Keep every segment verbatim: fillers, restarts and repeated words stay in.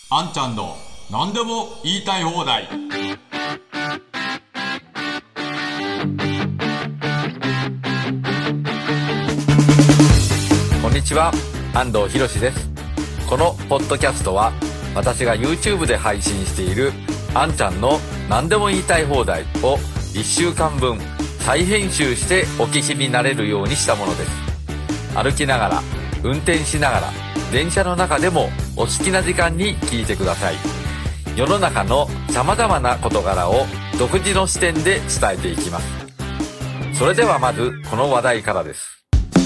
あんちゃんの何でも言いたい放題。 こんにちは、安藤博です。このポッドキャストは私が YouTube で配信しているあんちゃんの何でも言いたい放題をいっしゅうかんぶん再編集してお聞きになれるようにしたものです。歩きながら、運転しながら、電車の中でもお好きな時間に聞いてください。世の中の様々な事柄を独自の視点で伝えていきます。それではまずこの話題からです。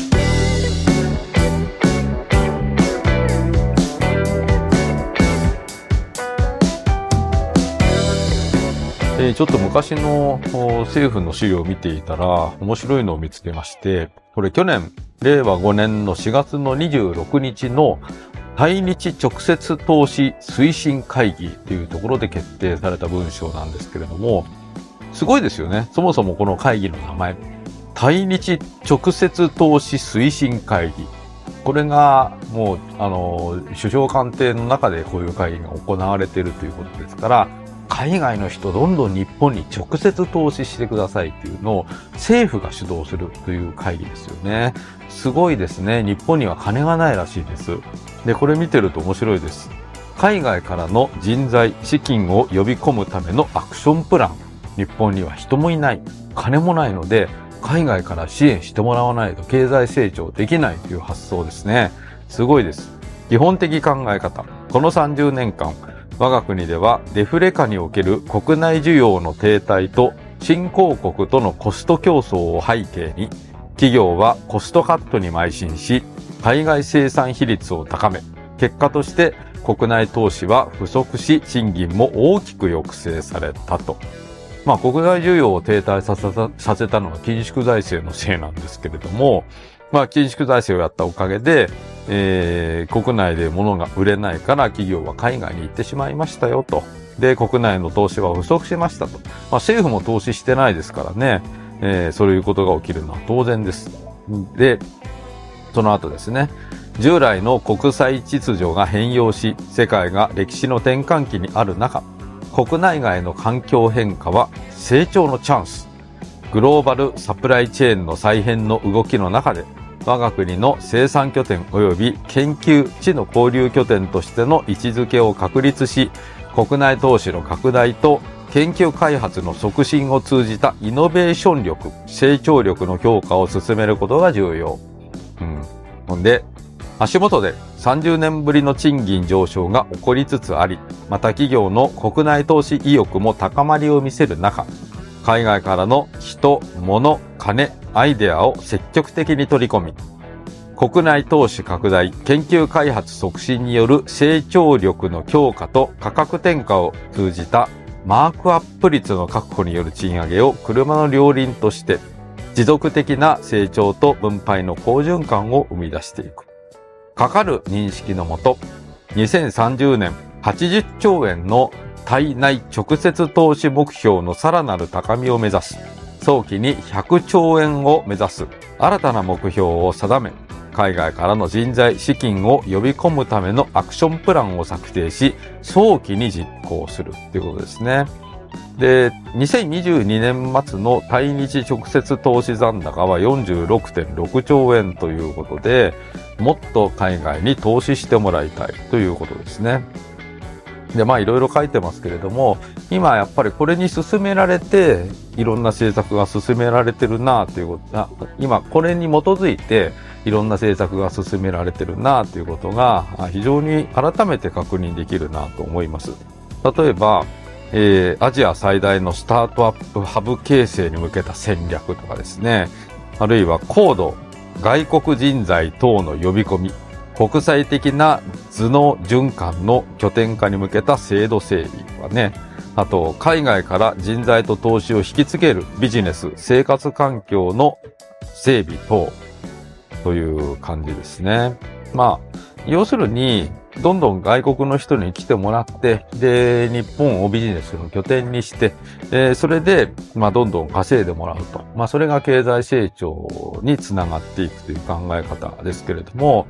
えー、ちょっと昔の政府の資料を見ていたら面白いのを見つけまして、これ去年れいわごねんのしがつのにじゅうろくにちの対日直接投資推進会議というところで決定された文章なんですけれども、すごいですよね。そもそもこの会議の名前、対日直接投資推進会議。これがもうあの首相官邸の中でこういう会議が行われているということですから、海外の人どんどん日本に直接投資してくださいっていうのを政府が主導するという会議ですよね。すごいですね。日本には金がないらしいです。で、これ見てると面白いです。海外からの人材、資金を呼び込むためのアクションプラン。日本には人もいない、金もないので、海外から支援してもらわないと経済成長できないという発想ですね。すごいです。基本的考え方。このさんじゅうねんかん、我が国ではデフレ下における国内需要の停滞と新興国とのコスト競争を背景に、企業はコストカットに邁進し、海外生産比率を高め、結果として国内投資は不足し、賃金も大きく抑制されたと。まあ国内需要を停滞させた、させたのは緊縮財政のせいなんですけれども、まあ緊縮財政をやったおかげで、えー、国内で物が売れないから企業は海外に行ってしまいましたよと。で、国内の投資は不足しましたと。まあ政府も投資してないですからね、えー、そういうことが起きるのは当然です。で、その後ですね、従来の国際秩序が変容し、世界が歴史の転換期にある中、国内外の環境変化は成長のチャンス。グローバルサプライチェーンの再編の動きの中で、我が国の生産拠点及び研究地の交流拠点としての位置づけを確立し、国内投資の拡大と研究開発の促進を通じたイノベーション力、成長力の強化を進めることが重要。うん。ほんで、足元でさんじゅうねんぶりの賃金上昇が起こりつつあり、また企業の国内投資意欲も高まりを見せる中、海外からの人、物、金、アイデアを積極的に取り込み、国内投資拡大、研究開発促進による成長力の強化と価格転嫁を通じたマークアップ率の確保による賃上げを車の両輪として、持続的な成長と分配の好循環を生み出していく。かかる認識のもと、にせんさんじゅうねんはちじゅっちょうえんの対内直接投資目標のさらなる高みを目指し、早期にひゃくちょうえんを目指す新たな目標を定め、海外からの人材、資金を呼び込むためのアクションプランを策定し、早期に実行するということですね。で、にせんにじゅうにねんまつの対日直接投資残高は よんじゅうろくてんろくちょうえんということで、もっと海外に投資してもらいたいということですね。で、まあいろいろ書いてますけれども、今やっぱりこれに進められて、いろんな政策が進められてるなということ、今これに基づいていろんな政策が進められてるなということが非常に改めて確認できるなと思います。例えば、えー、アジア最大のスタートアップハブ形成に向けた戦略とかですね、あるいは高度外国人材等の呼び込み、国際的な頭脳循環の拠点化に向けた制度整備とかね、あと海外から人材と投資を引きつけるビジネス、生活環境の整備等という感じですね。まあ、要するにどんどん外国の人に来てもらって、で、日本をビジネスの拠点にして、えー、それで、まあ、どんどん稼いでもらうと。まあ、それが経済成長につながっていくという考え方ですけれども、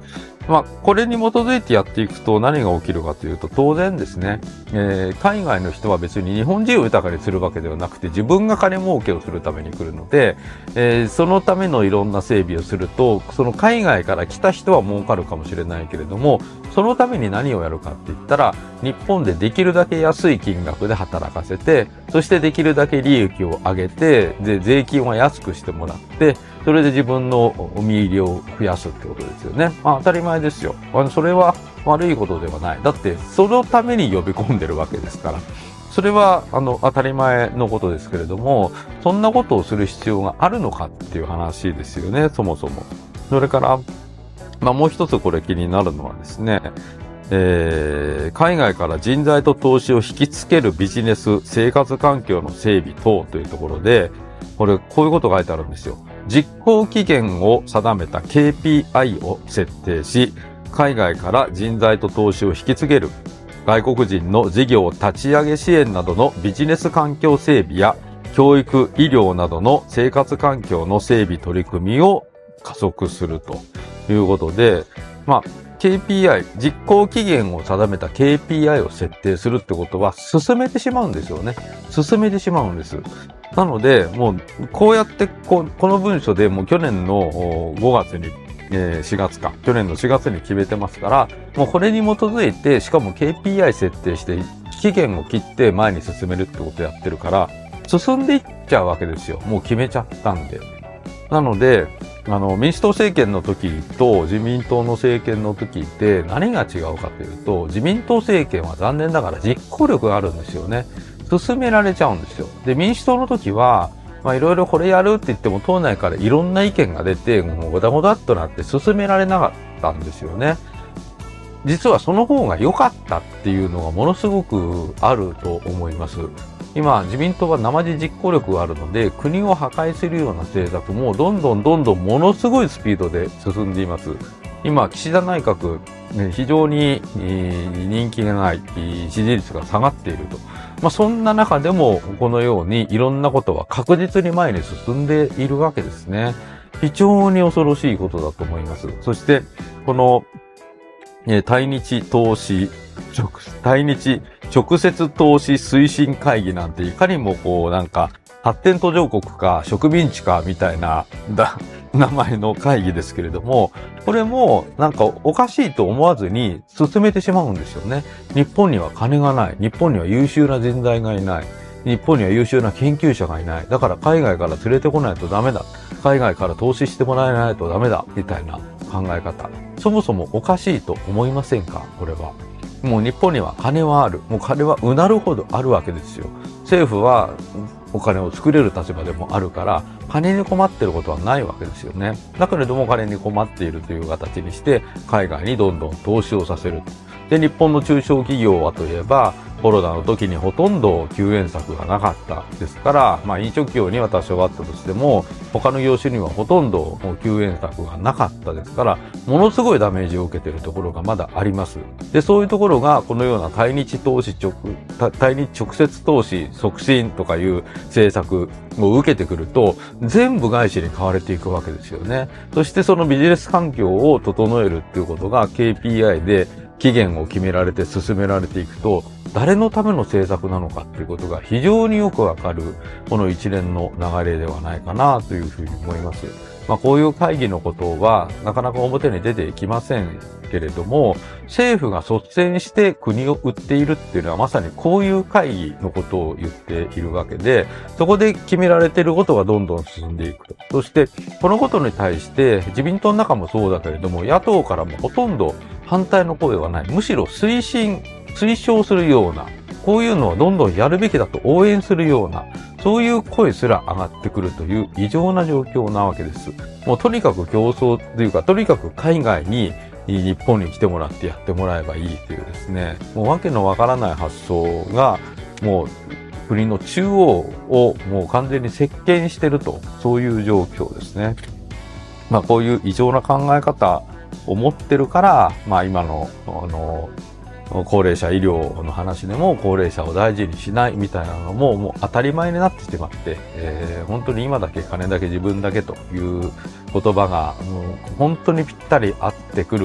まあ、これに基づいてやっていくと何が起きるかというと、当然ですね、えー、海外の人は別に日本人を豊かにするわけではなくて、自分が金儲けをするために来るので、えー、そのためのいろんな整備をすると、その海外から来た人は儲かるかもしれないけれども、そのために何をやるかって言ったら、日本でできるだけ安い金額で働かせて、そしてできるだけ利益を上げて、で、税金は安くしてもらって、それで自分のお見入りを増やすってことですよね。まあ当たり前ですよ。あの、それは悪いことではない。だって、そのために呼び込んでるわけですから。それは、あの、当たり前のことですけれども、そんなことをする必要があるのかっていう話ですよね、そもそも。それから、まあもう一つこれ気になるのはですね、えー、海外から人材と投資を引きつけるビジネス、生活環境の整備等というところで、これ、こういうことが書いてあるんですよ。実行期限を定めた ケーピーアイ を設定し、海外から人材と投資を引き継げる外国人の事業立ち上げ支援などのビジネス環境整備や教育、医療などの生活環境の整備取り組みを加速するということで、まあ、ケーピーアイ、実行期限を定めた ケーピーアイ を設定するってことは進めてしまうんですよね。進めてしまうんです。なので、もう、こうやってこ、この文書でもう去年のごがつに、えー、しがつか、去年のしがつに決めてますから、もうこれに基づいて、しかも ケーピーアイ 設定して、期限を切って前に進めるってことをやってるから、進んでいっちゃうわけですよ。もう決めちゃったんで。なので、あの、民主党政権の時と自民党の政権の時って何が違うかというと、自民党政権は残念ながら実行力があるんですよね。進められちゃうんですよ。で、民主党の時は、まあいろいろこれやるって言っても党内からいろんな意見が出て、もうごだごだっとなって進められなかったんですよね。実はその方が良かったっていうのがものすごくあると思います。今、自民党は生地実行力があるので、国を破壊するような政策もどんどんどんどんものすごいスピードで進んでいます。今、岸田内閣、ね、非常に人気がない、支持率が下がっていると。まあ、そんな中でも、このようにいろんなことは確実に前に進んでいるわけですね。非常に恐ろしいことだと思います。そして、この、え対日投資、直、対日直接投資推進会議なんていかにもこうなんか発展途上国か植民地かみたいなだ名前の会議ですけれども、これもなんかおかしいと思わずに進めてしまうんですよね。日本には金がない。日本には優秀な人材がいない。日本には優秀な研究者がいない。だから海外から連れてこないとダメだ。海外から投資してもらえないとダメだ。みたいな考え方。そもそもおかしいと思いませんか？これは。もう日本には金はある。もう金はうなるほどあるわけですよ。政府はお金を作れる立場でもあるから、金に困ってることはないわけですよね。だけれども金に困っているという形にして、海外にどんどん投資をさせる。で、日本の中小企業はといえば、コロナの時にほとんど救援策がなかったですから、まあ飲食業には多少あったとしても、他の業種にはほとんどもう救援策がなかったですから、ものすごいダメージを受けているところがまだあります。で、そういうところがこのような対日投資直、対日直接投資促進とかいう政策を受けてくると、全部外資に買われていくわけですよね。そしてそのビジネス環境を整えるっていうことが ケーピーアイ で期限を決められて進められていくと、誰のための政策なのかっていうことが非常によくわかる、この一連の流れではないかなというふうに思います。まあこういう会議のことはなかなか表に出ていきませんけれども、政府が率先して国を売っているっていうのはまさにこういう会議のことを言っているわけで、そこで決められていることがどんどん進んでいくと。そしてこのことに対して自民党の中もそうだけれども、野党からもほとんど反対の声はない。むしろ推進、推奨するような、こういうのはどんどんやるべきだと応援するような、そういう声すら上がってくるという異常な状況なわけです。もうとにかく競争というか、とにかく海外に日本に来てもらってやってもらえばいいというですね、もうわけのわからない発想が、もう国の中央をもう完全に席巻していると、そういう状況ですね。まあこういう異常な考え方を持ってるから、まあ今の、あの、高齢者医療の話でも高齢者を大事にしないみたいなのももう当たり前になってしまって、えー、本当に今だけ金だけ自分だけという言葉がもう本当にぴったり合ってくる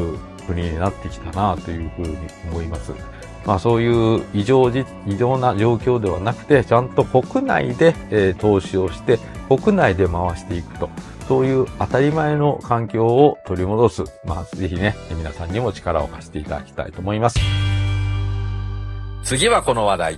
国になってきたなというふうに思います。まあそういう異常じ、異常な状況ではなくて、ちゃんと国内で、えー、投資をして、国内で回していくと。そういう当たり前の環境を取り戻す。まあぜひね、皆さんにも力を貸していただきたいと思います。 次はこの話題。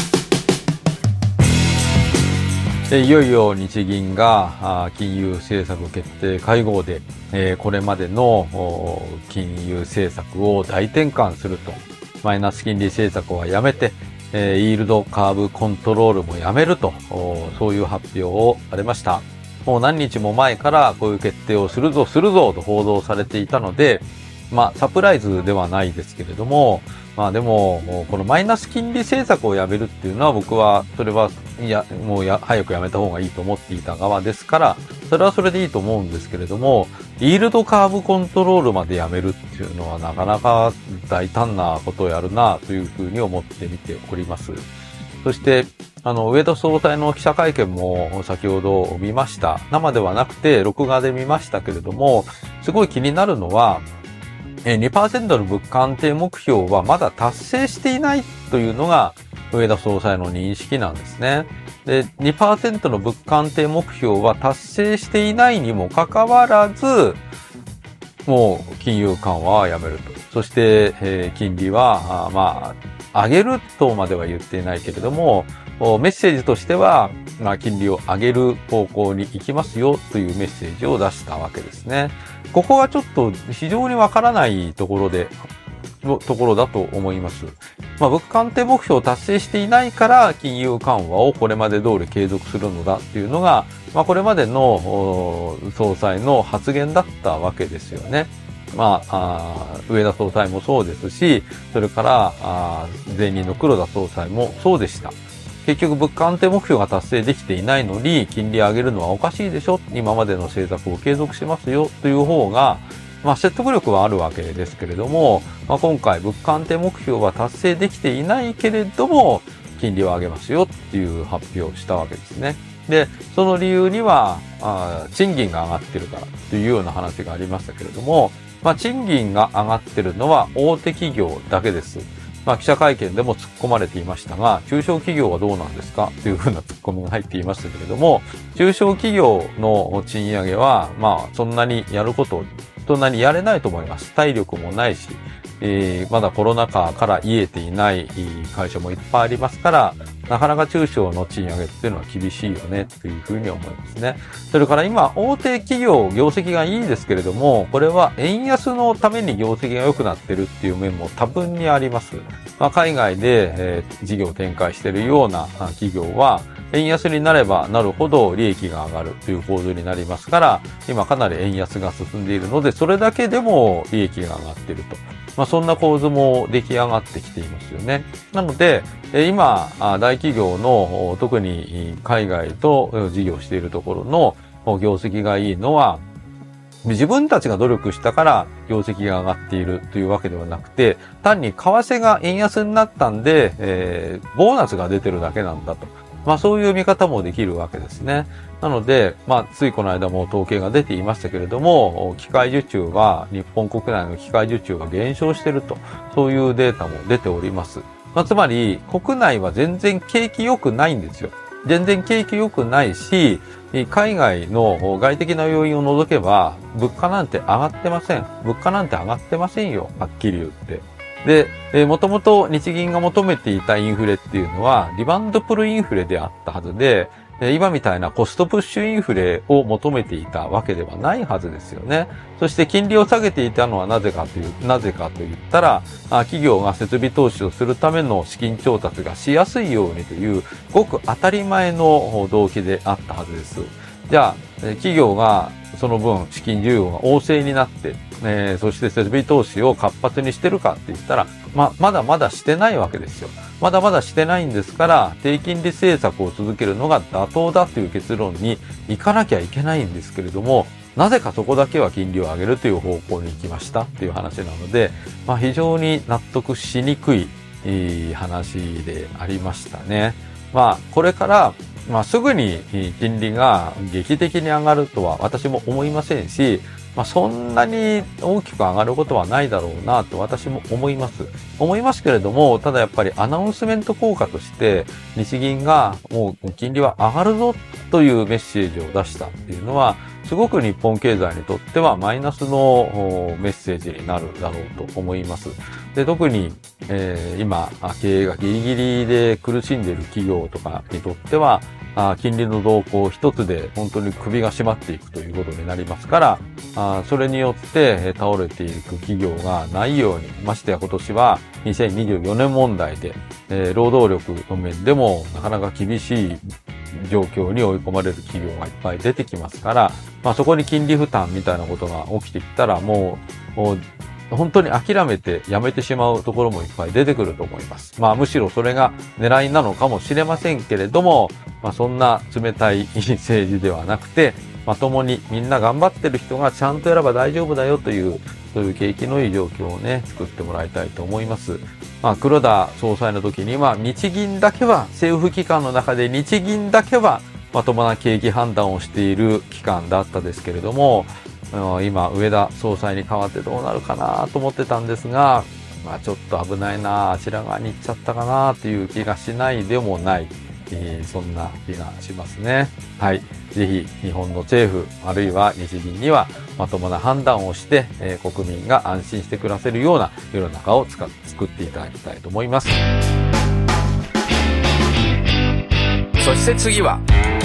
いよいよ日銀が金融政策決定会合で、これまでの金融政策を大転換すると。マイナス金利政策はやめて、イールドカーブコントロールもやめると、そういう発表をされました。もう何日も前からこういう決定をするぞするぞと報道されていたので、まあサプライズではないですけれども、まあでも、このマイナス金利政策をやめるっていうのは僕は、それは、いや、もうや、早くやめた方がいいと思っていた側ですから、それはそれでいいと思うんですけれども、イールドカーブコントロールまでやめるっていうのはなかなか大胆なことをやるなというふうに思って見ております。そして、あの、植田総裁の記者会見も先ほど見ました。生ではなくて、録画で見ましたけれども、すごい気になるのは、にパーセント の物価安定目標はまだ達成していないというのが植田総裁の認識なんですね。で、にパーセント の物価安定目標は達成していないにもかかわらず、もう金融緩和はやめると。そして、えー、金利は、あまあ、上げるとまでは言っていないけれども、メッセージとしては、まあ、金利を上げる方向に行きますよというメッセージを出したわけですね。ここがちょっと非常にわからないところで、のところだと思います。まあ、物価安定目標を達成していないから金融緩和をこれまで通り継続するのだっていうのが、まあ、これまでの総裁の発言だったわけですよね。まあ、あ上田総裁もそうですし、それからあ前任の黒田総裁もそうでした。結局物価安定目標が達成できていないのに金利上げるのはおかしいでしょ、今までの政策を継続しますよという方が、まあ説得力はあるわけですけれども、まあ、今回物価安定目標は達成できていないけれども金利を上げますよっていう発表をしたわけですね。で、その理由にはあ賃金が上がってるからというような話がありましたけれども、まあ賃金が上がってるのは大手企業だけです。まあ記者会見でも突っ込まれていましたが、中小企業はどうなんですかというふうな突っ込みが入っていましたけれども、中小企業の賃上げは、まあそんなにやること、そんなにやれないと思います。体力もないし、えー、まだコロナ禍から癒えていない会社もいっぱいありますから、なかなか中小の賃上げっていうのは厳しいよねというふうに思いますね。それから今、大手企業、業績がいいですけれども、これは円安のために業績が良くなってるっていう面も多分にあります。まあ、海外で、えー、事業を展開しているような企業は、円安になればなるほど利益が上がるという構図になりますから、今かなり円安が進んでいるので、それだけでも利益が上がっていると。まあ、そんな構図も出来上がってきていますよね。なので、今、大企業の、特に海外と事業しているところの業績がいいのは、自分たちが努力したから業績が上がっているというわけではなくて、単に為替が円安になったんで、えー、ボーナスが出てるだけなんだと。まあそういう見方もできるわけですね。なので、まあついこの間も統計が出ていましたけれども、機械受注は、日本国内の機械受注が減少していると、そういうデータも出ております。まあつまり、国内は全然景気良くないんですよ。全然景気良くないし、海外の外的な要因を除けば、物価なんて上がってません。物価なんて上がってませんよ。はっきり言って。で、えー、もともと日銀が求めていたインフレっていうのは、リバウンドプルインフレであったはずで、今みたいなコストプッシュインフレを求めていたわけではないはずですよね。そして金利を下げていたのはなぜかという、なぜかと言ったら、企業が設備投資をするための資金調達がしやすいようにという、ごく当たり前の動機であったはずです。じゃあ、企業がその分資金需要が旺盛になって、えー、そして設備投資を活発にしてるかって言ったら、ま、まだまだしてないわけですよ。まだまだしてないんですから、低金利政策を続けるのが妥当だという結論に行かなきゃいけないんですけれども、なぜかそこだけは金利を上げるという方向に行きましたっていう話なので、まあ、非常に納得しにくい、いい話でありましたね。まあ、これから、まあ、すぐに金利が劇的に上がるとは私も思いませんし、 まあ、そんなに大きく上がることはないだろうなと私も思います。思いますけれども、ただやっぱりアナウンスメント効果として日銀がもう金利は上がるぞというメッセージを出したっていうのは、すごく日本経済にとってはマイナスのメッセージになるだろうと思います。で、特に、えー、今、経営がギリギリで苦しんでいる企業とかにとっては、あ金利の動向一つで本当に首が締まっていくということになりますから、あそれによって倒れていく企業がないように、ましてや今年はにせんにじゅうよねん問題で、えー、労働力の面でもなかなか厳しい状況に追い込まれる企業がいっぱい出てきますから、まあそこに金利負担みたいなことが起きてきたらもう、もう本当に諦めてやめてしまうところもいっぱい出てくると思います。まあむしろそれが狙いなのかもしれませんけれども、まあそんな冷たい政治ではなくて、まともにみんな頑張ってる人がちゃんとやれば大丈夫だよという、そういう景気のいい状況をね、作ってもらいたいと思います。まあ黒田総裁の時には日銀だけは、政府機関の中で日銀だけはまともな景気判断をしている機関だったですけれども、今上田総裁に代わってどうなるかなと思ってたんですが、まあちょっと危ないな、あちら側に行っちゃったかなという気がしないでもない、えー、そんな気がしますね。はい。ぜひ日本の政府あるいは日銀にはまともな判断をして、えー、国民が安心して暮らせるような世の中を作っていただきたいと思います。 そして次は、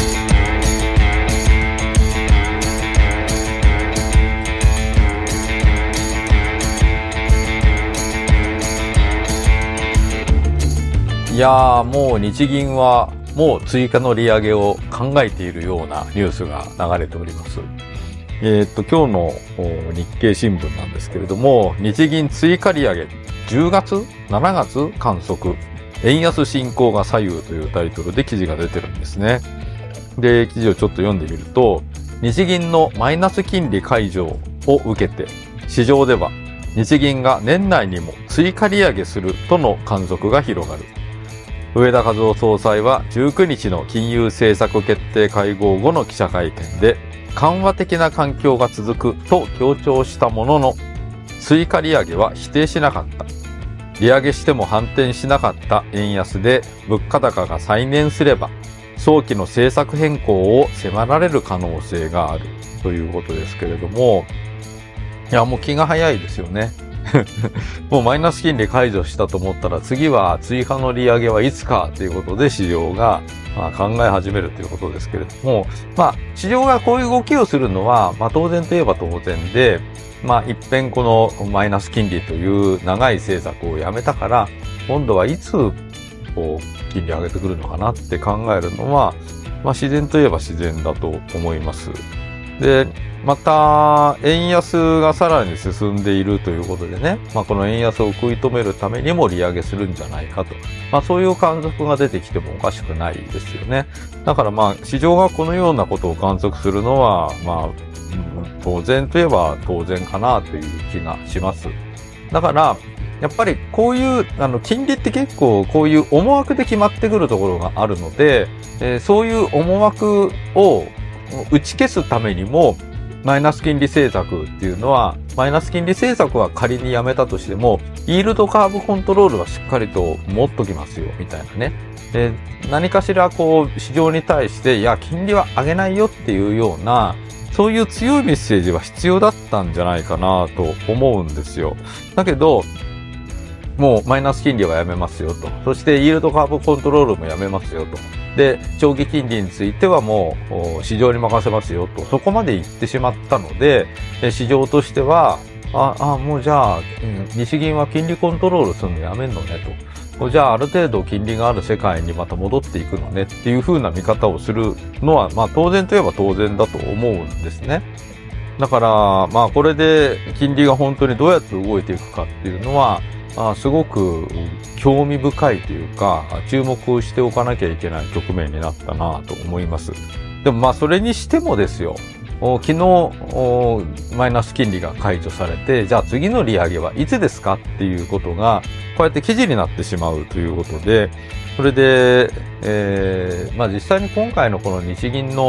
いやー、もう日銀はもう追加の利上げを考えているようなニュースが流れております。えー、っと、今日の日経新聞なんですけれども、日銀追加利上げじゅうがつ ?しちがつ観測。円安進行が左右というタイトルで記事が出てるんですね。で、記事をちょっと読んでみると、日銀のマイナス金利解除を受けて、市場では日銀が年内にも追加利上げするとの観測が広がる。植田和男総裁はじゅうくにちの金融政策決定会合後の記者会見で、緩和的な環境が続くと強調したものの、追加利上げは否定しなかった。利上げしても反転しなかった円安で物価高が再燃すれば、早期の政策変更を迫られる可能性があるということですけれども、いや、もう気が早いですよね。もうマイナス金利解除したと思ったら次は追加の利上げはいつかということで市場が考え始めるということですけれども、まあ市場がこういう動きをするのは、まあ当然といえば当然で、まあ一遍このマイナス金利という長い政策をやめたから、今度はいつこう金利上げてくるのかなって考えるのは、まあ自然といえば自然だと思います。で、また、円安がさらに進んでいるということでね、まあこの円安を食い止めるためにも利上げするんじゃないかと。まあそういう観測が出てきてもおかしくないですよね。だからまあ市場がこのようなことを観測するのは、まあ、当然といえば当然かなという気がします。だから、やっぱりこういう、あの、金利って結構こういう思惑で決まってくるところがあるので、えー、そういう思惑を打ち消すためにも、マイナス金利政策っていうのは、マイナス金利政策は仮にやめたとしても、イールドカーブコントロールはしっかりと持っときますよ、みたいなね。で、何かしらこう、市場に対して、いや、金利は上げないよっていうような、そういう強いメッセージは必要だったんじゃないかなと思うんですよ。だけど、もうマイナス金利はやめますよと。そしてイールドカーブコントロールもやめますよと。で、長期金利についてはもう市場に任せますよと。そこまで言ってしまったので、市場としては、あ、あ、もうじゃあ、日銀は金利コントロールするのやめんのねと。じゃあある程度金利がある世界にまた戻っていくのねっていう風な見方をするのは、まあ当然といえば当然だと思うんですね。だから、まあこれで金利が本当にどうやって動いていくかっていうのは、あすごく興味深いというか、注目しておかなきゃいけない局面になったなと思います。でもまあそれにしてもですよ、昨日マイナス金利が解除されて、じゃあ次の利上げはいつですかっていうことが、こうやって記事になってしまうということで、それで、えー、まあ実際に今回のこの日銀の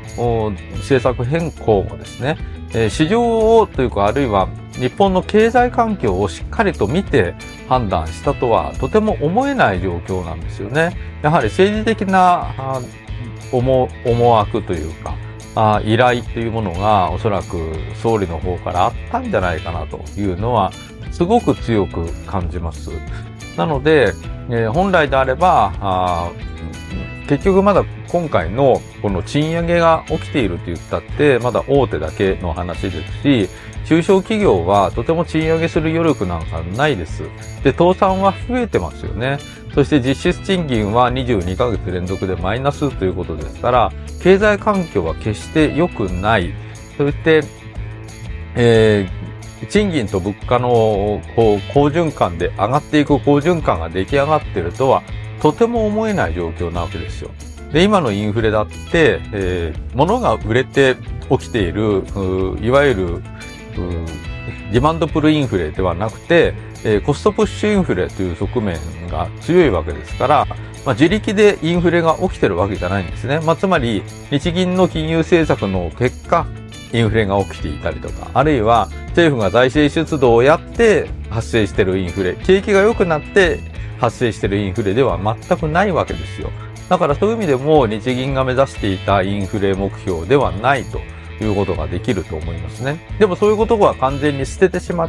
政策変更もですね、えー、市場をというか、あるいは日本の経済環境をしっかりと見て判断したとはとても思えない状況なんですよね。やはり政治的な思、思惑というか、あ依頼というものがおそらく総理の方からあったんじゃないかなというのはすごく強く感じます。なので、えー、本来であればあ結局まだ今回のこの賃上げが起きていると言ったってまだ大手だけの話ですし、中小企業はとても賃上げする余力なんかないです。で、倒産は増えてますよね。そして実質賃金はにじゅうにかげつ連続でマイナスということですから、経済環境は決して良くない。そして、えー、賃金と物価のこう好循環で上がっていく好循環が出来上がっているとはとても思えない状況なわけですよ。で、今のインフレだって、えー、物が売れて起きている、いわゆるディマンドプルインフレではなくて、えー、コストプッシュインフレという側面が強いわけですから、まあ、自力でインフレが起きてるわけじゃないんですね。まあ、つまり、日銀の金融政策の結果、インフレが起きていたりとか、あるいは政府が財政出動をやって発生しているインフレ、景気が良くなって発生しているインフレでは全くないわけですよ。だからそういう意味でも日銀が目指していたインフレ目標ではないということができると思いますね。でもそういうことは完全に捨ててしまって、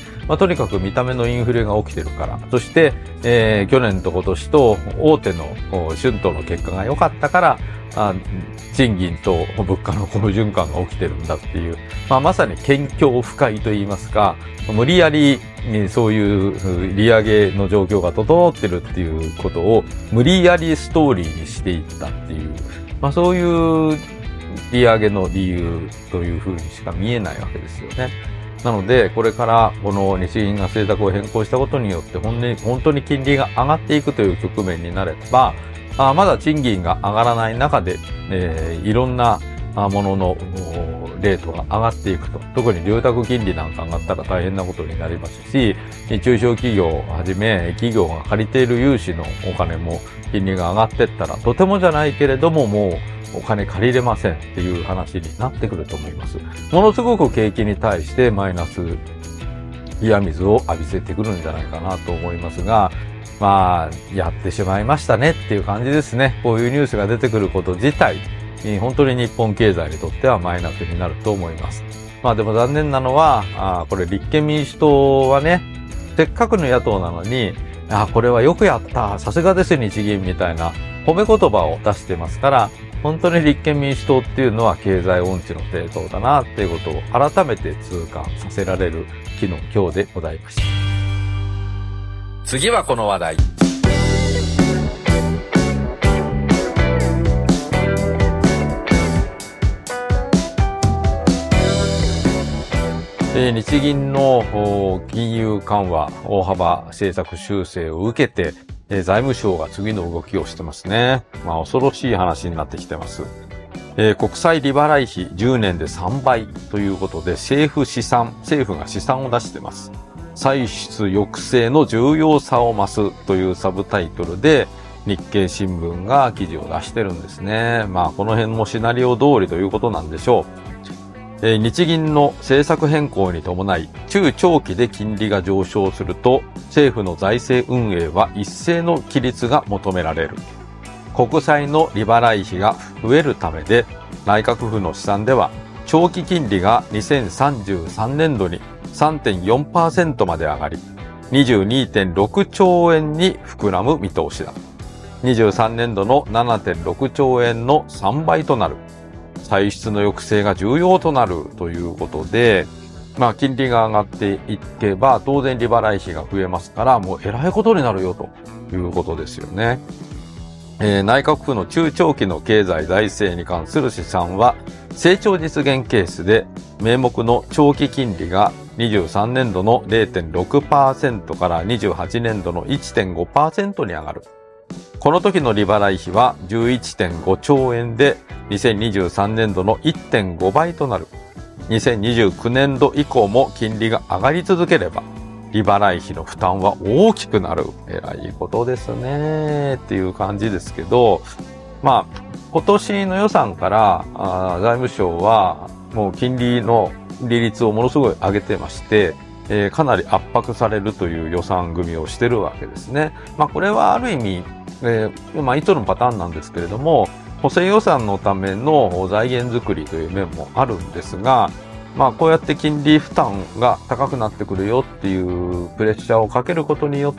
まあ、とにかく見た目のインフレが起きてるから、そして、えー、去年と今年と大手の春闘の結果が良かったから、あ賃金と物価の好循環が起きてるんだっていう、まあ、まさに謙虚不快と言いますか、無理やりそういう利上げの状況が整ってるっていうことを無理やりストーリーにしていったっていう、まあ、そういう利上げの理由というふうにしか見えないわけですよね。なので、これからこの日銀が政策を変更したことによって本に本当に金利が上がっていくという局面になれば、あまだ賃金が上がらない中で、えー、いろんなもののレートが上がっていくと。特に住宅金利なんか上がったら大変なことになりますし、中小企業をはじめ企業が借りている融資のお金も金利が上がっていったら、とてもじゃないけれどももうお金借りれませんっていう話になってくると思います。ものすごく景気に対してマイナス冷や水を浴びせてくるんじゃないかなと思いますが、まあ、やってしまいましたねっていう感じですね。こういうニュースが出てくること自体、本当に日本経済にとってはマイナスになると思います。まあでも残念なのは、あこれ立憲民主党はね、せっかくの野党なのに、あこれはよくやった、さすがです日銀みたいな褒め言葉を出してますから、本当に立憲民主党っていうのは経済音痴の政党だなっていうことを改めて痛感させられる昨日今日でございました。 次はこの話題。 えー、日銀の金融緩和大幅政策修正を受けて、えー、財務省が次の動きをしてますね。まあ恐ろしい話になってきてます。えー、国債利払い比じゅうねんでさんばいということで政府試算、政府が試算を出してます。歳出抑制の重要さを増すというサブタイトルで日経新聞が記事を出してるんですね。まあこの辺もシナリオ通りということなんでしょう。えー、日銀の政策変更に伴い中長期で金利が上昇すると政府の財政運営は一斉の規律が求められる。国債の利払い比が増えるためで内閣府の試算では長期金利がにせんさんじゅうさんねんどに さんてんよんパーセント まで上がり にじゅうにてんろくちょうえんに膨らむ見通しだ。にじゅうさんねんどの ななてんろくちょうえんのさんばいとなる。歳出の抑制が重要となるということで、まあ金利が上がっていけば当然利払い比が増えますからもうえらいことになるよということですよね。えー、内閣府の中長期の経済財政に関する試算は成長実現ケースで名目の長期金利がにじゅうさんねんどの れいてんろくパーセント からにじゅうはちねんどの いってんごパーセント に上がる。この時の利払い比は じゅういってんごちょうえんでにせんにじゅうさんねんどの いってんごばいとなる。にせんにじゅうきゅうねんど以降も金利が上がり続ければ利払い比の負担は大きくなる。えらいことですねっていう感じですけど、まあ今年の予算からあ財務省はもう金利の利率をものすごい上げてまして、えー、かなり圧迫されるという予算組みをしてるわけですね。まあこれはある意味、えー、まあいつのパターンなんですけれども、補正予算のための財源作りという面もあるんですが、まあこうやって金利負担が高くなってくるよっていうプレッシャーをかけることによって、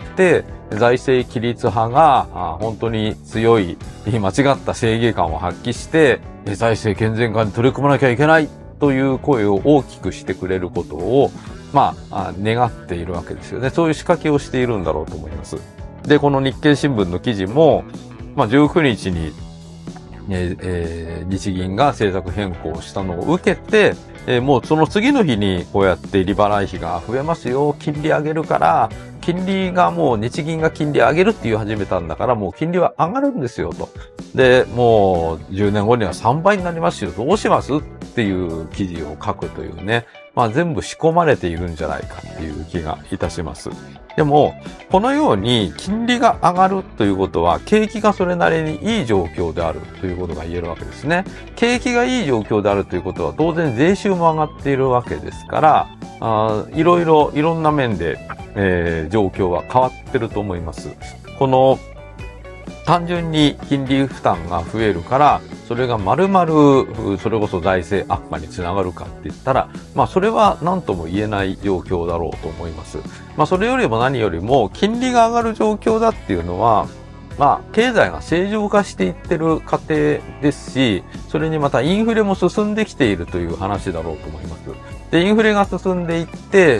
財政規律派が本当に強い間違った正義感を発揮して、財政健全化に取り組まなきゃいけないという声を大きくしてくれることを、まあ願っているわけですよね。そういう仕掛けをしているんだろうと思います。で、この日経新聞の記事も、まあじゅうくにちにえーえー、日銀が政策変更したのを受けて、えー、もうその次の日にこうやって利払い費が増えますよ、金利上げるから、金利がもう日銀が金利上げるって言い始めたんだから、もう金利は上がるんですよと。で、もうじゅうねんごにはさんばいになりますよ、どうしますっていう記事を書くというね、まあ全部仕込まれているんじゃないかっていう気がいたします。でも、このように金利が上がるということは、景気がそれなりにいい状況であるということが言えるわけですね。景気がいい状況であるということは、当然税収も上がっているわけですから、あいろいろ、いろんな面で、えー、状況は変わってると思います。この、単純に金利負担が増えるから、それが丸々、それこそ財政悪化につながるかって言ったら、まあそれは何とも言えない状況だろうと思います。まあそれよりも何よりも、金利が上がる状況だっていうのは、まあ経済が正常化していってる過程ですし、それにまたインフレも進んできているという話だろうと思います。で、インフレが進んでいって、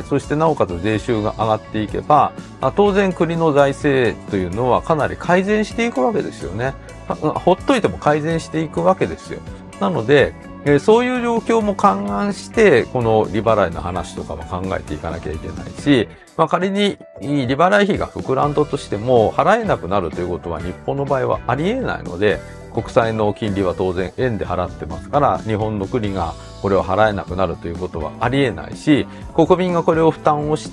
そしてなおかつ税収が上がっていけば、当然国の財政というのはかなり改善していくわけですよね。ほっといても改善していくわけですよ。なので、そういう状況も勘案して、この利払いの話とかも考えていかなきゃいけないし、まあ仮に利払い費が膨らんだとしても、払えなくなるということは日本の場合はありえないので、国債の金利は当然円で払ってますから、日本の国がこれを払えなくなるということはありえないし、国民がこれを負担をして、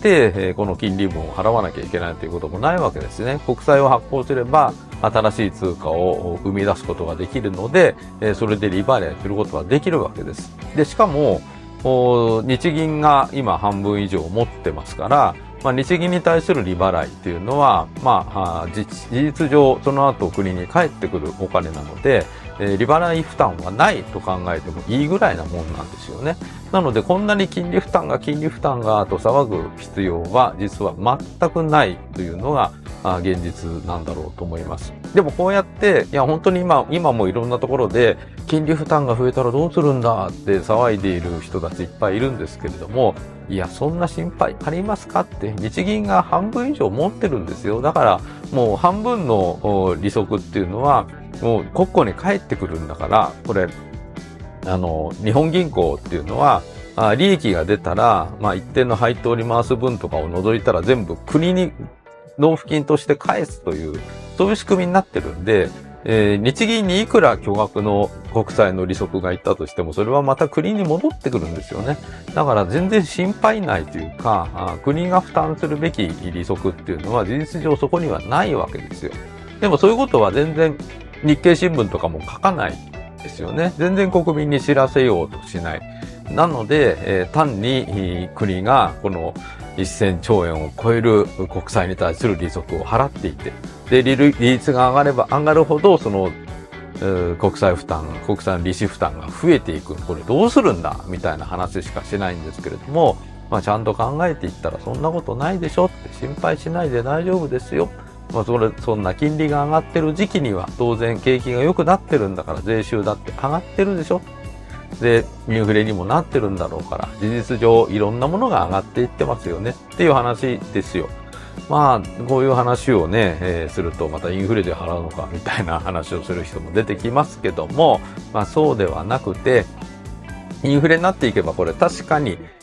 この金利分を払わなきゃいけないということもないわけですね。国債を発行すれば、新しい通貨を生み出すことができるので、それで利払いすることができるわけです。で、しかも、日銀が今半分以上持ってますから、まあ、日銀に対する利払いっていうのは、まあ、事実上、その後国に返ってくるお金なので、えー、利払い負担はないと考えてもいいぐらいなもんなんですよね。なので、こんなに金利負担が金利負担がと騒ぐ必要は実は全くないというのが現実なんだろうと思います。でもこうやって、いや本当に今、今もいろんなところで金利負担が増えたらどうするんだって騒いでいる人たちいっぱいいるんですけれども、いや、そんな心配ありますかって、日銀が半分以上持ってるんですよ。だから、もう半分の利息っていうのは、もう国庫に返ってくるんだから、これ、あの、日本銀行っていうのは、あ利益が出たら、まあ一定の配当に回す分とかを除いたら全部国に納付金として返すという、そういう仕組みになってるんで、えー、日銀にいくら巨額の国債の利息がいったとしても、それはまた国に戻ってくるんですよね。だから全然心配ないというか、あ国が負担するべき利息っていうのは事実上そこにはないわけですよ。でもそういうことは全然日経新聞とかも書かないですよね。全然国民に知らせようとしない。なので、えー、単に国がこのせんちょうえんを超える国債に対する利息を払っていて、で、利率が上がれば上がるほど、その、国債負担、国債の利子負担が増えていく。これどうするんだみたいな話しかしないんですけれども、まあちゃんと考えていったらそんなことないでしょって心配しないで大丈夫ですよ。まあそれ、そんな金利が上がってる時期には当然景気が良くなってるんだから税収だって上がってるでしょ。で、インフレにもなってるんだろうから、事実上いろんなものが上がっていってますよねっていう話ですよ。まあ、こういう話をね、えー、するとまたインフレで払うのかみたいな話をする人も出てきますけども、まあそうではなくて、インフレになっていけばこれ確かに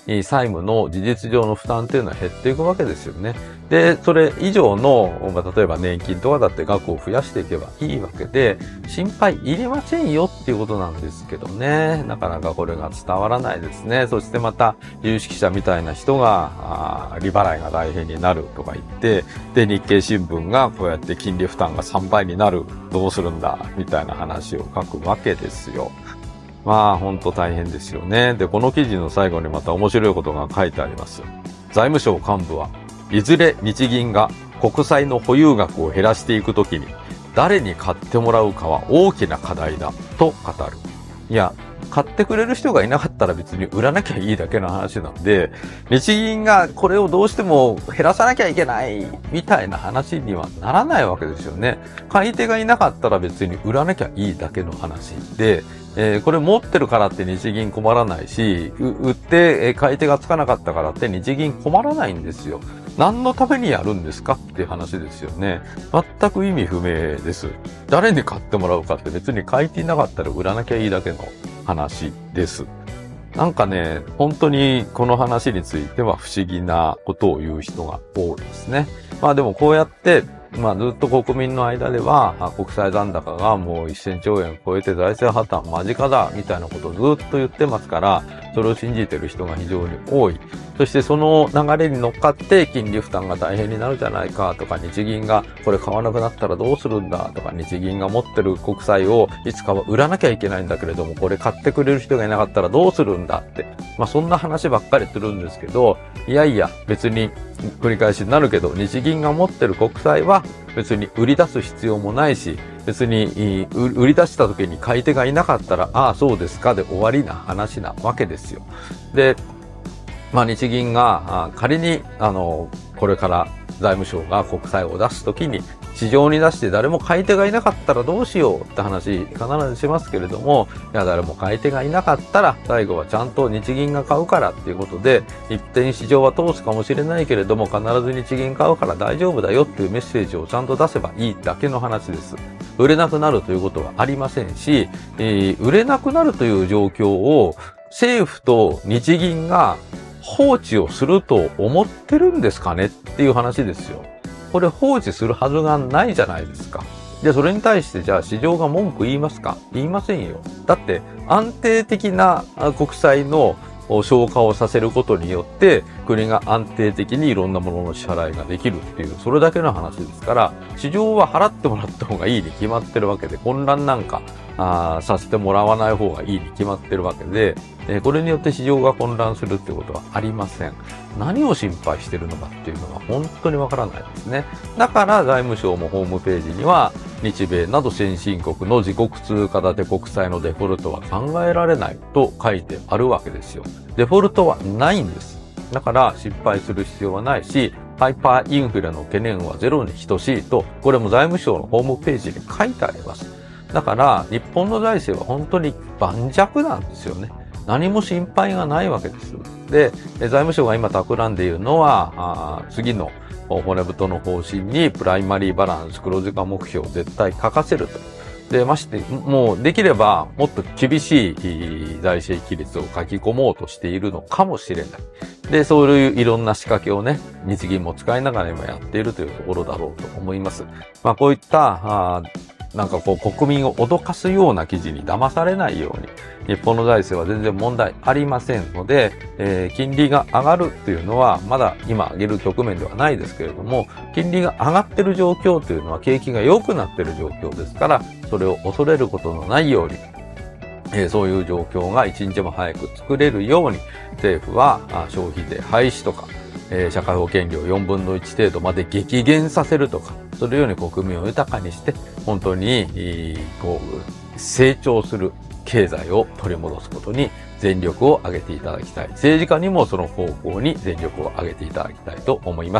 債務の事実上の負担っていうのは減っていくわけですよね。で、それ以上の、まあ、例えば年金とかだって額を増やしていけばいいわけで、心配いりませんよっていうことなんですけどね。なかなかこれが伝わらないですね。そしてまた、有識者みたいな人が、あ利払いが大変になるとか言って、で、日経新聞がこうやって金利負担がさんばいになる、どうするんだ、みたいな話を書くわけですよ。まあ、ほんと大変ですよね。で、この記事の最後にまた面白いことが書いてあります。財務省幹部は、いずれ日銀が国債の保有額を減らしていくときに、誰に買ってもらうかは大きな課題だ、と語る。いや、買ってくれる人がいなかったら別に売らなきゃいいだけの話なんで、日銀がこれをどうしても減らさなきゃいけないみたいな話にはならないわけですよね。買い手がいなかったら別に売らなきゃいいだけの話で、えー、これ持ってるからって日銀困らないし、売って買い手がつかなかったからって日銀困らないんですよ。何のためにやるんですかっていう話ですよね。全く意味不明です。誰に買ってもらうかって別に買い手いなかったら売らなきゃいいだけの話です。なんかね、本当にこの話については不思議なことを言う人が多いですね。まあでもこうやって、まあずっと国民の間では、国債残高がもうせんちょうえん超えて財政破綻間近だみたいなことをずっと言ってますから、それを信じてる人が非常に多い。そしてその流れに乗っかって金利負担が大変になるじゃないかとか、日銀がこれ買わなくなったらどうするんだとか、日銀が持ってる国債をいつかは売らなきゃいけないんだけれども、これ買ってくれる人がいなかったらどうするんだって。まあそんな話ばっかりするんですけど、いやいや別に繰り返しになるけど、日銀が持ってる国債は別に売り出す必要もないし、別に売り出した時に買い手がいなかったら、ああそうですかで終わりな話なわけですよ。で、まあ日銀が仮にあのこれから財務省が国債を出す時に市場に出して誰も買い手がいなかったらどうしようって話必ずしますけれども、いや誰も買い手がいなかったら最後はちゃんと日銀が買うからっていうことで、一点市場は通すかもしれないけれども必ず日銀買うから大丈夫だよっていうメッセージをちゃんと出せばいいだけの話です。売れなくなるということはありませんし、えー、売れなくなるという状況を政府と日銀が放置をすると思ってるんですかねっていう話ですよ。これ放置するはずがないじゃないですか。で、それに対してじゃあ市場が文句言いますか？言いませんよ。だって安定的な国債の消化をさせることによって国が安定的にいろんなものの支払いができるっていう、それだけの話ですから、市場は払ってもらった方がいいに決まってるわけで、混乱なんかあさせてもらわない方がいいに決まってるわけで、えー、これによって市場が混乱するってことはありません。何を心配してるのかっていうのが本当にわからないですね。だから財務省もホームページには日米など先進国の自国通貨建て国債のデフォルトは考えられないと書いてあるわけですよ。デフォルトはないんです。だから心配する必要はないし、ハイパーインフレの懸念はゼロに等しいと、これも財務省のホームページに書いてあります。だから日本の財政は本当に盤石なんですよね。何も心配がないわけです。で、財務省が今企んでいるのは、あ次の骨太の方針にプライマリーバランス黒字化目標を絶対書かせると。で、まして、もうできればもっと厳しい財政規律を書き込もうとしているのかもしれない。で、そういういろんな仕掛けをね、日銀も使いながら今やっているというところだろうと思います。まあこういった、あなんかこう国民を脅かすような記事に騙されないように、日本の財政は全然問題ありませんので、えー、金利が上がるっていうのはまだ今上げる局面ではないですけれども、金利が上がってる状況というのは景気が良くなってる状況ですから、それを恐れることのないように、えー、そういう状況が一日も早く作れるように、政府は消費税廃止とか、えー、社会保険料よんぶんのいち程度まで激減させるとか、それように国民を豊かにして、本当に、こう、成長する経済を取り戻すことに全力を挙げていただきたい。政治家にもその方向に全力を挙げていただきたいと思います。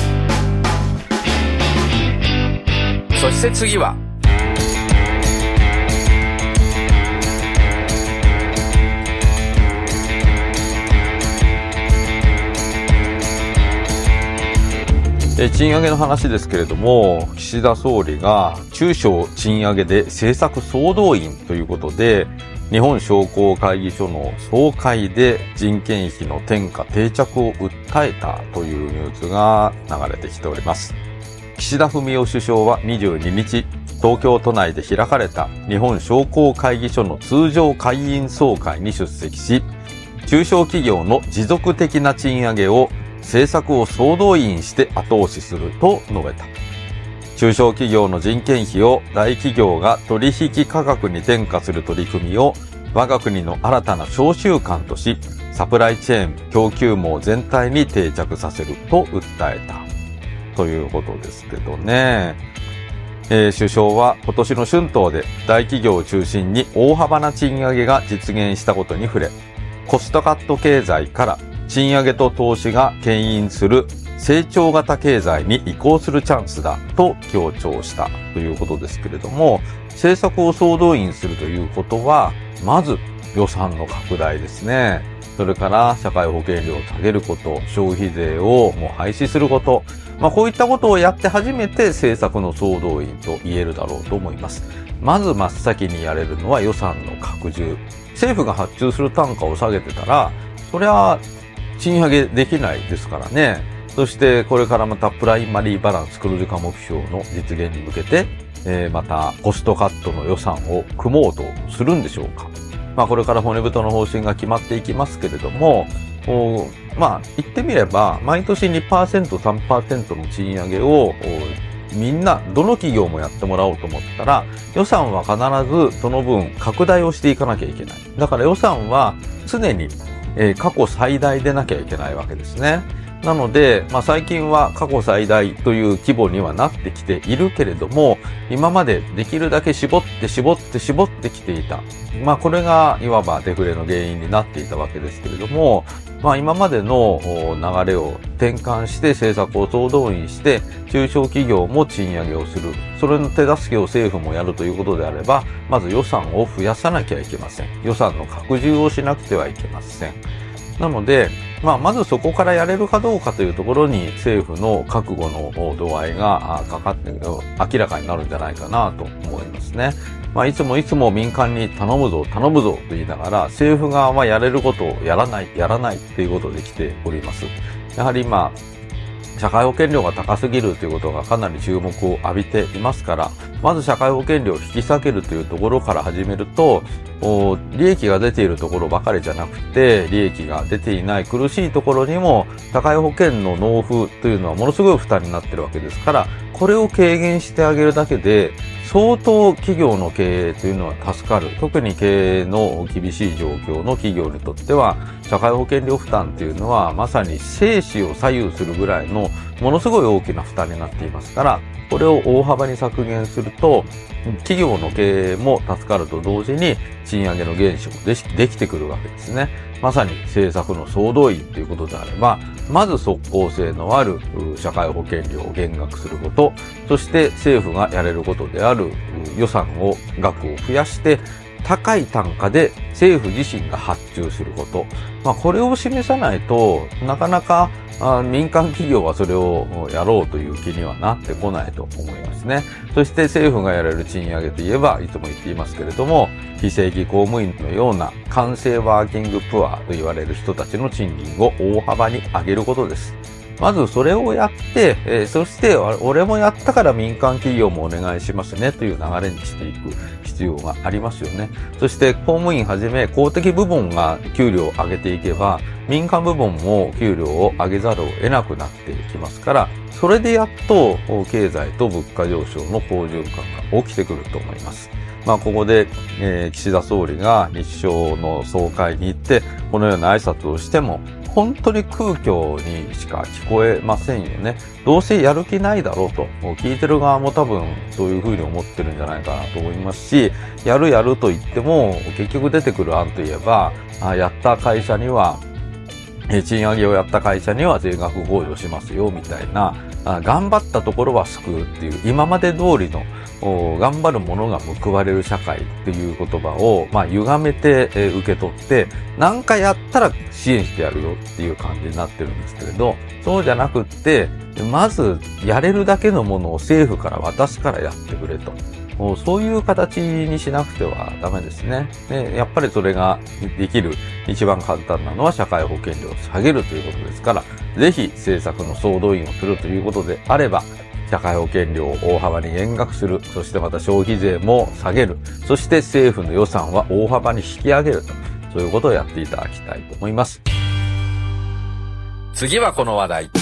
そして次は、 賃上げの話ですけれども、岸田総理が中小賃上げで政策総動員ということで、 日本商工会議所の総会で人件費の転嫁定着を訴えたというニュースが流れてきております。岸田文雄首相はにじゅうににち、東京都内で開かれた日本商工会議所の通常会員総会に出席し、中小企業の持続的な賃上げを政策を総動員して後押しすると述べた。中小企業の人件費を大企業が取引価格に転嫁する取り組みを我が国の新たな商習慣とし、サプライチェーン供給網全体に定着させると訴えたということですけどね。えー、首相は今年の春闘で大企業を中心に大幅な賃上げが実現したことに触れ、コストカット経済から賃上げと投資が牽引する成長型経済に移行するチャンスだと強調したということですけれども、政策を総動員するということは、まず予算の拡大ですね。それから社会保険料を下げること、消費税をもう廃止すること、まあこういったことをやって初めて政策の総動員と言えるだろうと思います。まず真っ先にやれるのは予算の拡充。政府が発注する単価を下げてたら、そりゃ賃上げできないですからね。そしてこれからまたプライマリーバランス黒字化目標の実現に向けて、えー、またコストカットの予算を組もうとするんでしょうか。まあこれから骨太の方針が決まっていきますけれども、まあ言ってみれば毎年 にパーセント、さんパーセントの賃上げをみんなどの企業もやってもらおうと思ったら、予算は必ずその分拡大をしていかなきゃいけない。だから予算は常に、えー、過去最大でなきゃいけないわけですね。なので、まあ最近は過去最大という規模にはなってきているけれども、今までできるだけ絞って絞って絞ってきていた。まあこれがいわばデフレの原因になっていたわけですけれども、まあ今までの流れを転換して政策を総動員して中小企業も賃上げをする。それの手助けを政府もやるということであれば、まず予算を増やさなきゃいけません。予算の拡充をしなくてはいけません。なので、まあ、まずそこからやれるかどうかというところに政府の覚悟の度合いがかかって明らかになるんじゃないかなと思いますね。まあ、いつもいつも民間に頼むぞ頼むぞと言いながら政府側はやれることをやらないやらないということで来ております。やはり今社会保険料が高すぎるということがかなり注目を浴びていますから、まず社会保険料を引き下げるというところから始めると、利益が出ているところばかりじゃなくて、利益が出ていない苦しいところにも社会保険の納付というのはものすごい負担になっているわけですから、これを軽減してあげるだけで相当企業の経営というのは助かる。特に経営の厳しい状況の企業にとっては、社会保険料負担というのはまさに生死を左右するぐらいのものすごい大きな負担になっていますから、これを大幅に削減すると、企業の経営も助かると同時に賃上げの原資もでできてくるわけですね。まさに政策の総動員ということであれば、まず即効性のある社会保険料を減額すること、そして政府がやれることである予算を額を増やして高い単価で政府自身が発注すること、まあこれを示さないとなかなか民間企業はそれをやろうという気にはなってこないと思いますね。そして政府がやれる賃上げといえば、いつも言っていますけれども、非正規公務員のような完成ワーキングプアと言われる人たちの賃金を大幅に上げることです。まずそれをやって、えー、そして俺もやったから民間企業もお願いしますねという流れにしていく必要がありますよね。そして公務員はじめ公的部門が給料を上げていけば、民間部門も給料を上げざるを得なくなっていきますから、それでやっと経済と物価上昇の好循環が起きてくると思います。まあここで、えー、岸田総理が日商の総会に行ってこのような挨拶をしても本当に空虚にしか聞こえませんよね。どうせやる気ないだろうと、聞いてる側も多分そういうふうに思ってるんじゃないかなと思いますし、やるやると言っても結局出てくる案といえば、あやった会社には賃上げをやった会社には税額控除しますよみたいな、 あ頑張ったところは救うっていう、今まで通りの頑張る者が報われる社会っていう言葉を、まあ、歪めて、えー、受け取って、何かやったら支援してやるよっていう感じになってるんですけれど、そうじゃなくって、まずやれるだけのものを政府から私からやってくれと。そういう形にしなくてはダメですね。で、やっぱりそれができる一番簡単なのは社会保険料を下げるということですから、ぜひ政策の総動員をするということであれば、社会保険料を大幅に減額する、そしてまた消費税も下げる、そして政府の予算は大幅に引き上げると、そういうことをやっていただきたいと思います。 次はこの話題。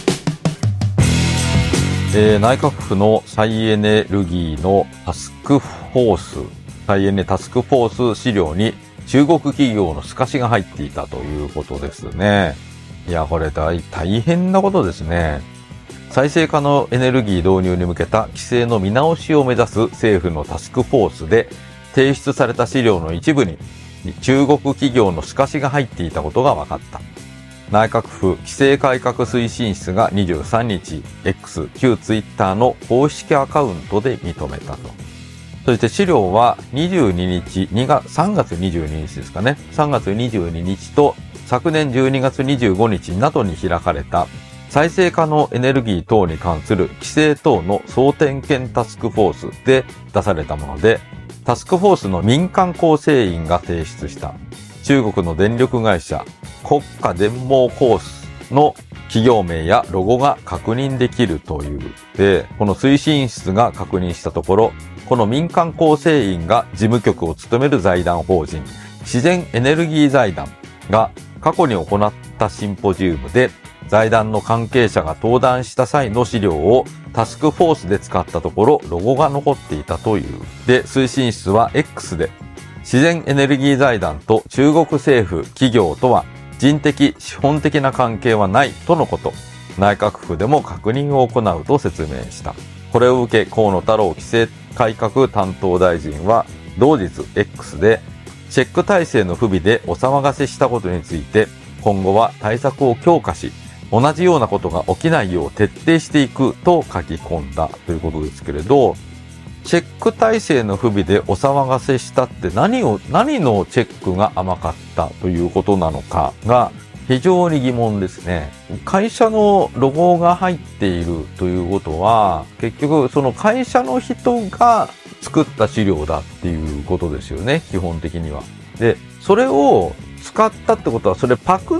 えー、内閣府の再エネルギーのタスクフォース、再エネタスクフォース資料に中国企業の透かしが入っていたということですね。いや、これ大、大変なことですね。再生可能エネルギー導入に向けた規制の見直しを目指す政府のタスクフォースで提出された資料の一部に中国企業の透かしが入っていたことが分かった。内閣府規制改革推進室がにじゅうさんにち X 旧ツイッターの公式アカウントで認めたと。そして資料はにじゅうににち、さんがつにじゅうににちですかね。さんがつにじゅうににちと昨年じゅうにがつにじゅうごにちなどに開かれた再生可能エネルギー等に関する規制等の総点検タスクフォースで出されたもので、タスクフォースの民間構成員が提出した中国の電力会社国家電網コースの企業名やロゴが確認できるという。で、この推進室が確認したところ、この民間構成員が事務局を務める財団法人自然エネルギー財団が過去に行ったシンポジウムで財団の関係者が登壇した際の資料をタスクフォースで使ったところロゴが残っていたという。で、推進室は X で自然エネルギー財団と中国政府企業とは人的資本的な関係はないとのこと。内閣府でも確認を行うと説明した。これを受け河野太郎規制改革担当大臣は同日 X でチェック体制の不備でお騒がせしたことについて今後は対策を強化し同じようなことが起きないよう徹底していくと書き込んだということですけれど、チェック体制の不備でお騒がせしたって何を、何のチェックが甘かったということなのかが非常に疑問ですね。会社のロゴが入っているということは、結局その会社の人が作った資料だっていうことですよね、基本的には。で、それを使ったってことは、それパクって、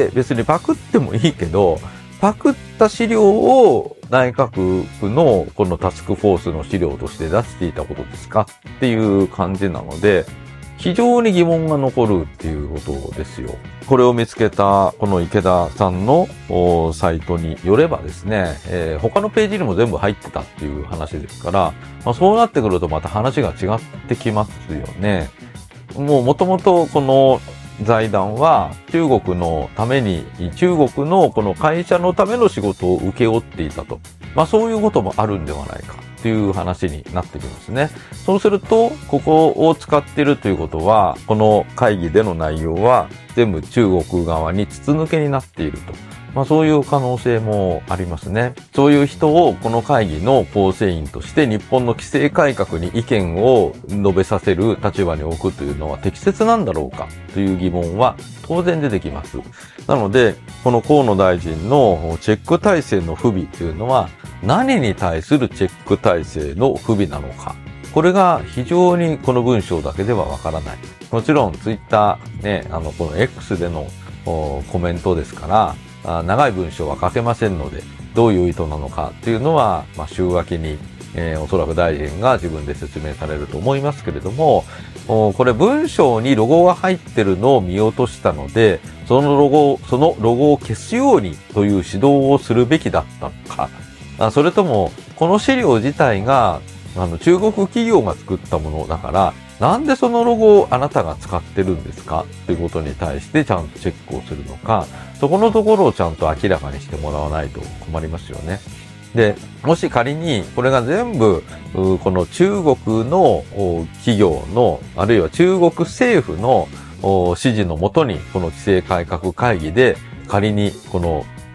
別にパクってもいいけど、パクった資料を内閣府のこのタスクフォースの資料として出していたことですかっていう感じなので、非常に疑問が残るっていうことですよ。これを見つけたこの池田さんのサイトによればですね、えー、他のページにも全部入ってたっていう話ですから、まあ、そうなってくるとまた話が違ってきますよね。もう元々この財団は中国のために、中国のこの会社のための仕事を請け負っていたと。まあそういうこともあるんではないかという話になってきますね。そうすると、ここを使っているということは、この会議での内容は全部中国側に筒抜けになっていると。まあそういう可能性もありますね。そういう人をこの会議の構成員として日本の規制改革に意見を述べさせる立場に置くというのは適切なんだろうかという疑問は当然出てきます。なので、この河野大臣のチェック体制の不備というのは何に対するチェック体制の不備なのか。これが非常にこの文章だけではわからない。もちろんツイッターね、あの、この X でのコメントですから、長い文章は書けませんので、どういう意図なのかっていうのは、まあ、週明けに、えー、おそらく大臣が自分で説明されると思いますけれども、これ文章にロゴが入ってるのを見落としたので、そのロゴ、そのロゴを消すようにという指導をするべきだったのか、それとも、この資料自体が、あの、中国企業が作ったものだから、なんでそのロゴをあなたが使ってるんですかということに対してちゃんとチェックをするのか、そこのところをちゃんと明らかにしてもらわないと困りますよね。で、もし仮にこれが全部、この中国の企業の、あるいは中国政府の指示のもとに、この規制改革会議で仮にこの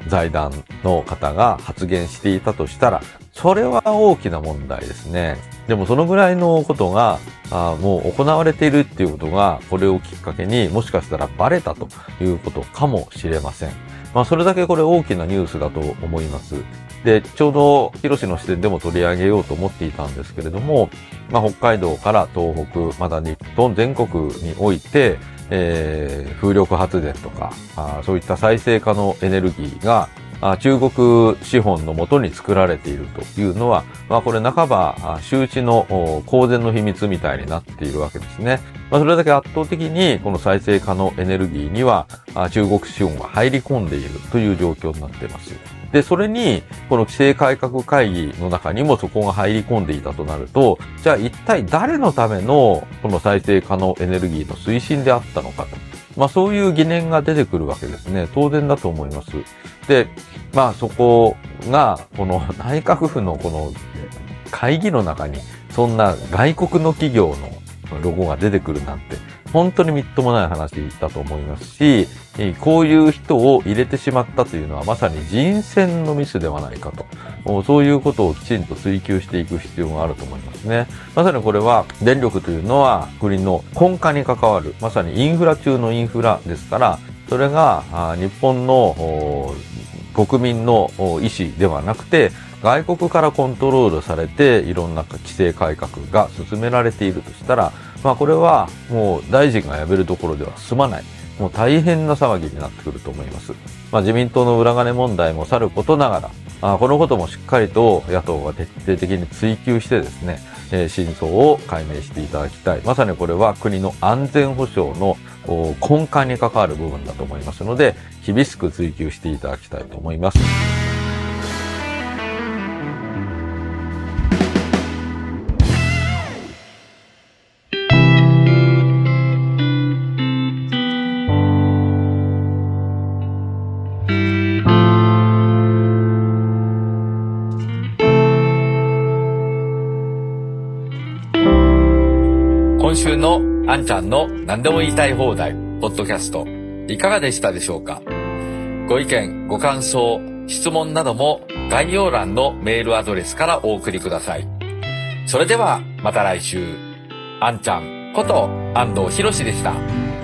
財団の方が発言していたとしたら、それは大きな問題ですね。でもそのぐらいのことが、あもう行われているっていうことが、これをきっかけにもしかしたらバレたということかもしれません。まあそれだけこれ大きなニュースだと思います。で、ちょうど広志の視点でも取り上げようと思っていたんですけれども、まあ北海道から東北、まだ日本全国において、えー、風力発電とかあ、そういった再生可能エネルギーがあ中国資本のもとに作られているというのは、まあこれ半ば周知の公然の秘密みたいになっているわけですね。まあそれだけ圧倒的にこの再生可能エネルギーには中国資本が入り込んでいるという状況になっています。で、それに、この規制改革会議の中にもそこが入り込んでいたとなると、じゃあ一体誰のためのこの再生可能エネルギーの推進であったのかと。まあそういう疑念が出てくるわけですね。当然だと思います。で、まあそこが、この内閣府のこの会議の中に、そんな外国の企業のロゴが出てくるなんて、本当にみっともない話だと思いますし、こういう人を入れてしまったというのはまさに人選のミスではないかと。そういうことをきちんと追求していく必要があると思いますね。まさにこれは電力というのは国の根幹に関わる、まさにインフラ中のインフラですから、それが日本の国民の意思ではなくて、外国からコントロールされていろんな規制改革が進められているとしたら、まあこれはもう大臣が辞めるところでは済まない。もう大変な騒ぎになってくると思います。まあ自民党の裏金問題もさることながら、あこのこともしっかりと野党が徹底的に追及してですね、えー、真相を解明していただきたい。まさにこれは国の安全保障の根幹に関わる部分だと思いますので、厳しく追及していただきたいと思います。 今週のあんちゃんの何でも言いたい放題ポッドキャストいかがでしたでしょうか。ご意見ご感想質問なども概要欄のメールアドレスからお送りください。それではまた来週。あんちゃんこと安藤博でした。